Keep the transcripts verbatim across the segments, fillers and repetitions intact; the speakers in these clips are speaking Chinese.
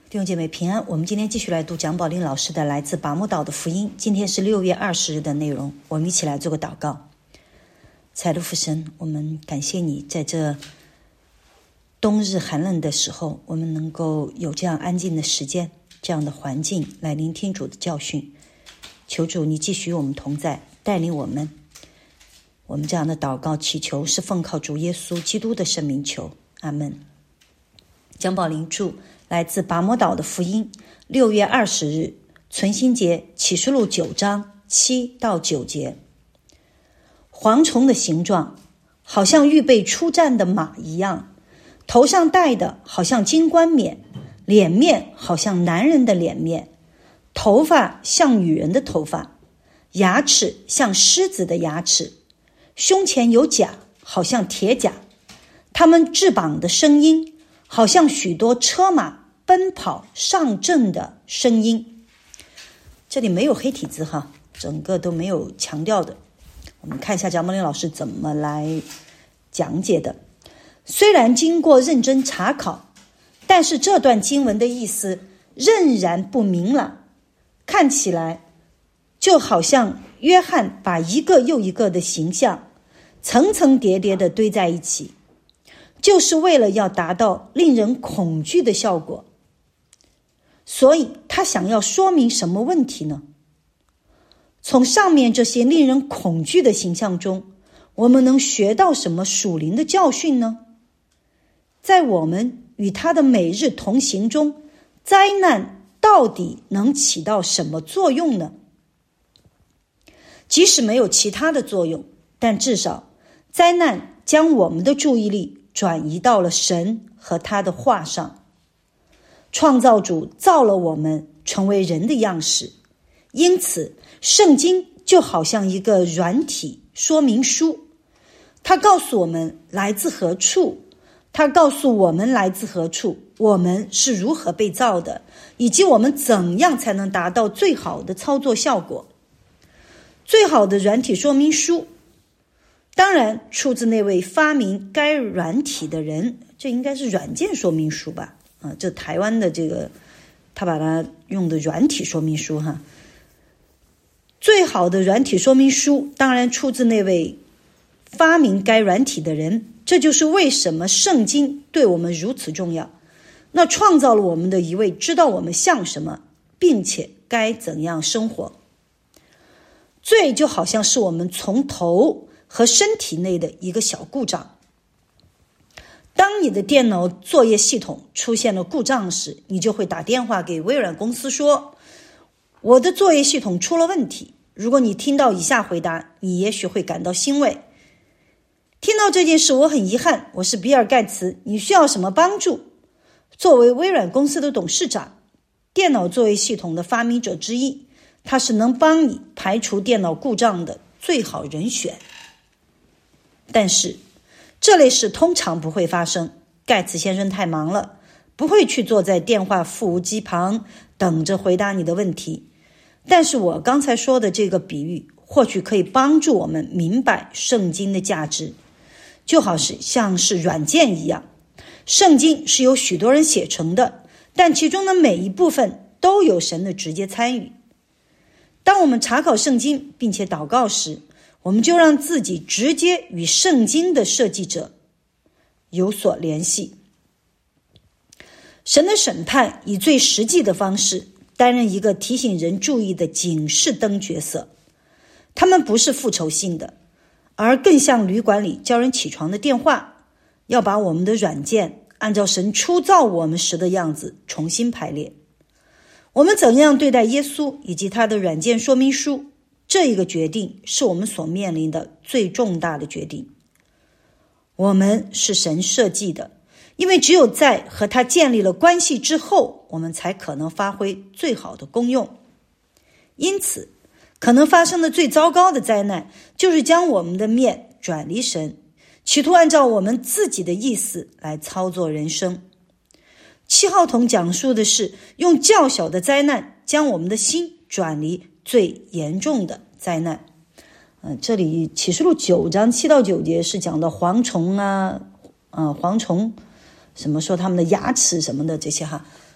弟兄姐妹平安，我们今天继续来读蒋宝林老师的来自拔摩岛的福音。今天是六月二十日的内容，我们一起来做个祷告。财路父神，我们感谢你在这冬日寒冷的时候，我们能够有这样安静的时间，这样的环境来聆听主的教训。求主你继续与我们同在，带领我们。我们这样的祷告祈求是奉靠主耶稣基督的圣名求，阿们。蒋宝林著来自拔摩岛的福音，六月二十日，存心节，启示录九章七到九节。蝗虫的形状好像预备出战的马一样，头上戴的好像金冠冕，脸面好像男人的脸面，头发像女人的头发，牙齿像狮子的牙齿，胸前有甲，好像铁甲，他们翅膀的声音好像许多车马奔跑上阵的声音。这里没有黑体字哈，整个都没有强调的。我们看一下蒋宝林老师怎么来讲解的。虽然经过认真查考，但是这段经文的意思仍然不明朗，看起来就好像约翰把一个又一个的形象层层叠叠的堆在一起，就是为了要达到令人恐惧的效果。所以他想要说明什么问题呢？从上面这些令人恐惧的形象中，我们能学到什么属灵的教训呢？在我们与他的每日同行中，灾难到底能起到什么作用呢？即使没有其他的作用，但至少灾难将我们的注意力转移到了神和他的话上。创造主造了我们成为人的样式，因此圣经就好像一个软体说明书，它告诉我们来自何处，它告诉我们来自何处，我们是如何被造的，以及我们怎样才能达到最好的操作效果。最好的软体说明书当然出自那位发明该软体的人，这应该是软件说明书吧？啊，这台湾的这个他把它用的软体说明书哈。最好的软体说明书当然出自那位发明该软体的人，这就是为什么圣经对我们如此重要。那创造了我们的一位知道我们像什么，并且该怎样生活。罪就好像是我们从头和身体内的一个小故障。当你的电脑作业系统出现了故障时，你就会打电话给微软公司说，我的作业系统出了问题。如果你听到以下回答，你也许会感到欣慰。听到这件事我很遗憾，我是比尔盖茨，你需要什么帮助？作为微软公司的董事长，电脑作业系统的发明者之一，他是能帮你排除电脑故障的最好人选。但是这类事通常不会发生，盖茨先生太忙了，不会去坐在电话服务机旁等着回答你的问题。但是我刚才说的这个比喻或许可以帮助我们明白圣经的价值，就好是像是软件一样，圣经是由许多人写成的，但其中的每一部分都有神的直接参与。当我们查考圣经并且祷告时，我们就让自己直接与圣经的设计者有所联系。神的审判以最实际的方式担任一个提醒人注意的警示灯角色，他们不是复仇性的，而更像旅馆里叫人起床的电话，要把我们的软件按照神初造我们时的样子重新排列。我们怎样对待耶稣以及他的软件说明书，这一个决定是我们所面临的最重大的决定。我们是神设计的，因为只有在和他建立了关系之后，我们才可能发挥最好的功用。因此可能发生的最糟糕的灾难，就是将我们的面转离神，企图按照我们自己的意思来操作人生。七号筒讲述的是用较小的灾难将我们的心转离最严重的灾难。呃，这里启示录九章七到九节是讲的蝗虫啊，呃，蝗虫什么说他们的牙齿什么的这些哈。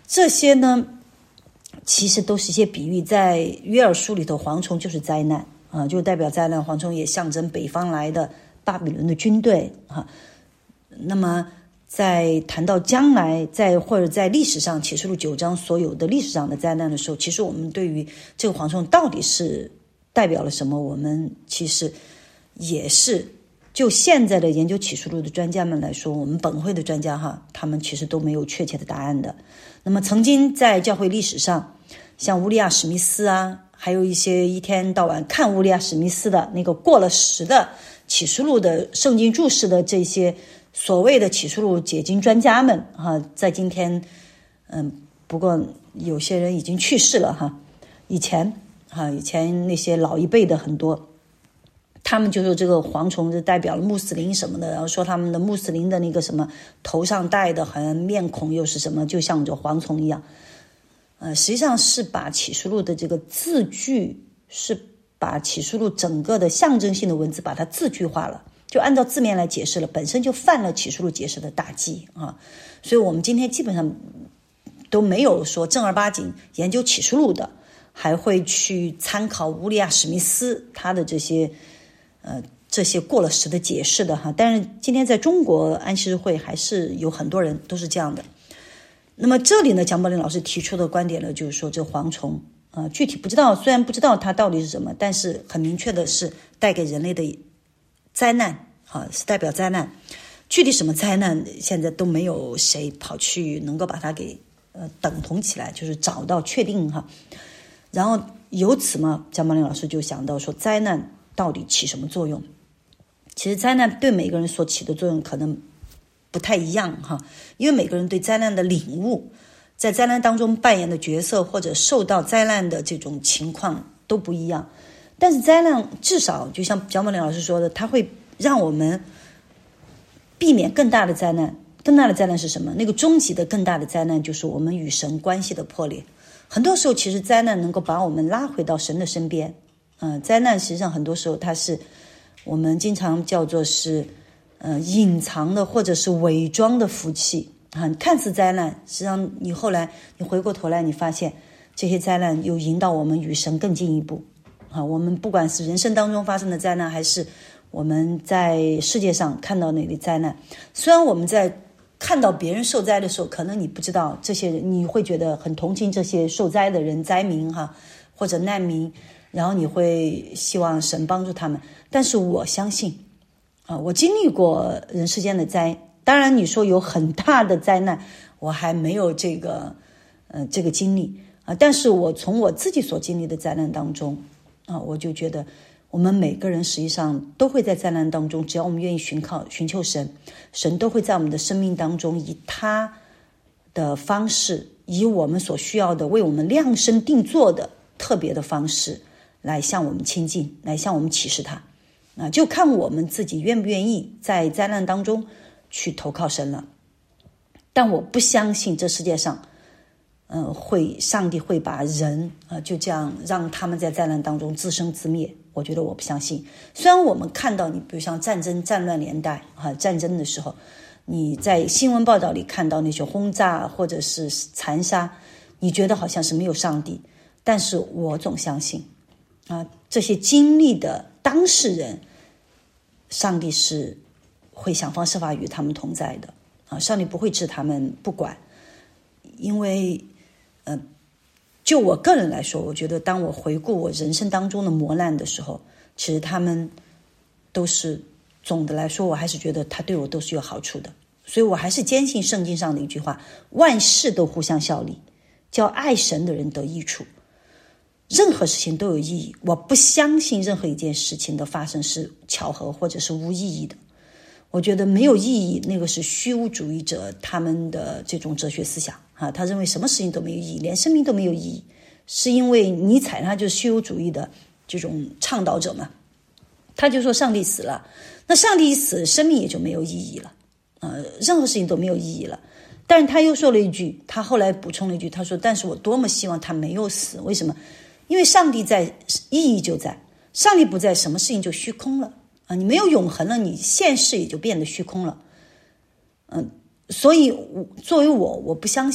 这些呢其实都是一些比喻，在约珥书里头，蝗虫就是灾难啊，就代表灾难。蝗虫也象征北方来的巴比伦的军队啊。那么在谈到将来，在或者在历史上启示录九章所有的历史上的灾难的时候，其实我们对于这个蝗虫到底是代表了什么，我们其实也是就现在的研究启示录的专家们来说，我们本会的专家哈，他们其实都没有确切的答案的。那么曾经在教会历史上，像乌利亚史密斯啊，还有一些一天到晚看乌利亚史密斯的那个过了时的启示录的圣经注释的这些所谓的启示录解经专家们哈，在今天嗯，不过有些人已经去世了哈，以前哈以前那些老一辈的很多，他们就说这个蝗虫是代表了穆斯林什么的，然后说他们的穆斯林的那个什么头上戴的好像面孔又是什么，就像这蝗虫一样。呃，实际上是把启示录的这个字句，是把启示录整个的象征性的文字把它字句化了，就按照字面来解释了，本身就犯了启示录解释的大忌啊。所以我们今天基本上都没有说正儿八经研究启示录的，还会去参考乌利亚史密斯他的这些呃这些过了时的解释的哈。但是今天在中国安息日会还是有很多人都是这样的。那么这里呢，蒋宝林老师提出的观点呢，就是说这蝗虫啊、呃，具体不知道，虽然不知道它到底是什么，但是很明确的是带给人类的灾难啊，是代表灾难。具体什么灾难，现在都没有谁跑去能够把它给呃等同起来，就是找到确定哈。然后由此嘛，蒋宝林老师就想到说，灾难到底起什么作用？其实灾难对每个人所起的作用可能不太一样哈，因为每个人对灾难的领悟，在灾难当中扮演的角色或者受到灾难的这种情况都不一样。但是灾难至少就像蒋宝林老师说的，它会让我们避免更大的灾难。更大的灾难是什么？那个终极的更大的灾难就是我们与神关系的破裂。很多时候其实灾难能够把我们拉回到神的身边。嗯、呃，灾难实际上很多时候它是我们经常叫做是呃，隐藏的或者是伪装的福气啊，看似灾难，实际上你后来你回过头来，你发现这些灾难又引导我们与神更进一步啊。我们不管是人生当中发生的灾难，还是我们在世界上看到那类灾难，虽然我们在看到别人受灾的时候，可能你不知道这些人，你会觉得很同情这些受灾的人、灾民哈，或者难民，然后你会希望神帮助他们。但是我相信。啊，我经历过人世间的灾，当然你说有很大的灾难，我还没有这个呃这个经历啊。但是我从我自己所经历的灾难当中啊，我就觉得我们每个人实际上都会在灾难当中，只要我们愿意寻靠寻求神，神都会在我们的生命当中以他的方式，以我们所需要的为我们量身定做的特别的方式来向我们亲近，来向我们启示他。啊，就看我们自己愿不愿意在灾难当中去投靠神了。但我不相信这世界上，呃，会上帝会把人啊、呃、就这样让他们在灾难当中自生自灭。我觉得我不相信。虽然我们看到你，比如像战争、战乱年代啊，战争的时候，你在新闻报道里看到那些轰炸或者是残杀，你觉得好像是没有上帝，但是我总相信啊，这些经历的当事人，上帝是会想方设法与他们同在的啊！上帝不会置他们不管，因为，呃，就我个人来说，我觉得当我回顾我人生当中的磨难的时候，其实他们都是总的来说，我还是觉得他对我都是有好处的，所以我还是坚信圣经上的一句话：万事都互相效力，叫爱神的人得益处。任何事情都有意义，我不相信任何一件事情的发生是巧合或者是无意义的。我觉得没有意义，那个是虚无主义者他们的这种哲学思想啊，他认为什么事情都没有意义，连生命都没有意义，是因为尼采他就是虚无主义的这种倡导者嘛。他就说上帝死了，那上帝一死，生命也就没有意义了，呃，任何事情都没有意义了。但是他又说了一句，他后来补充了一句，他说：“但是我多么希望他没有死，为什么？因为上帝在，意义就在；上帝不在，什么事情就虚空了啊！你没有永恒了，你现世也就变得虚空了。嗯，所以作为我，我不相信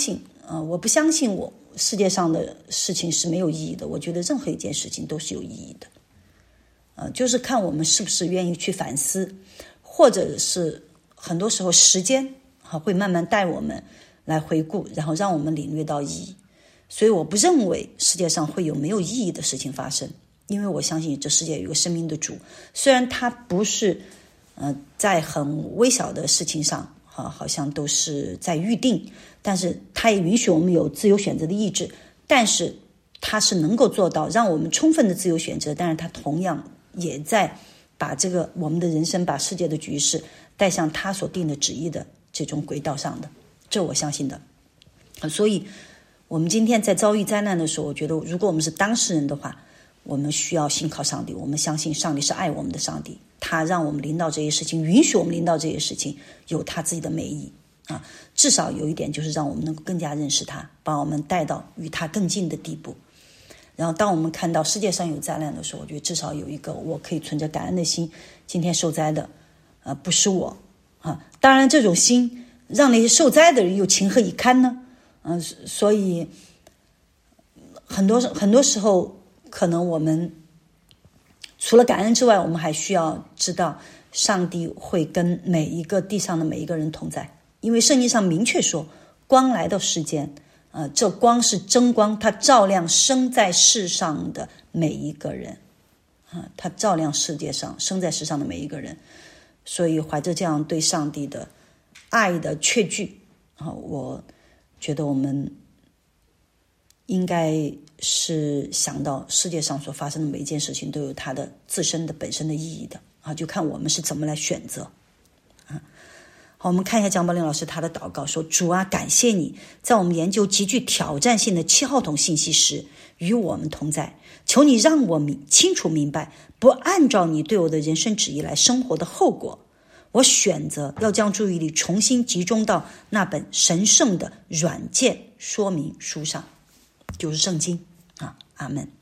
呃，我不相信我世界上的事情是没有意义的，我觉得任何一件事情都是有意义的。呃，就是看我们是不是愿意去反思，或者是很多时候时间啊会慢慢带我们来回顾，然后让我们领略到意义。所以我不认为世界上会有没有意义的事情发生，因为我相信这世界有一个生命的主，虽然他不是呃在很微小的事情上啊，好像都是在预定，但是他也允许我们有自由选择的意志，但是他是能够做到让我们充分的自由选择，但是他同样也在把这个我们的人生，把世界的局势带向他所定的旨意的这种轨道上的，这我相信的。所以我们今天在遭遇灾难的时候，我觉得如果我们是当事人的话，我们需要信靠上帝，我们相信上帝是爱我们的上帝，他让我们临到这些事情，允许我们临到这些事情，有他自己的美意啊。至少有一点就是让我们能够更加认识他，把我们带到与他更近的地步。然后当我们看到世界上有灾难的时候，我觉得至少有一个我可以存着感恩的心，今天受灾的呃不是我啊。当然这种心让那些受灾的人又情何以堪呢？嗯、呃，所以很多很多时候可能我们除了感恩之外，我们还需要知道上帝会跟每一个地上的每一个人同在，因为圣经上明确说光来到世间，呃，这光是真光，它照亮生在世上的每一个人啊，它照亮世界上生在世上的每一个人。所以怀着这样对上帝的爱的确据啊，我觉得我们应该是想到世界上所发生的每一件事情都有它的自身的本身的意义的啊，就看我们是怎么来选择啊。好，我们看一下蒋宝玲老师他的祷告，说：主啊，感谢你在我们研究极具挑战性的七号筒信息时与我们同在，求你让我明清楚明白不按照你对我的人生旨意来生活的后果。我选择要将注意力重新集中到那本神圣的软件说明书上，就是圣经啊。阿们。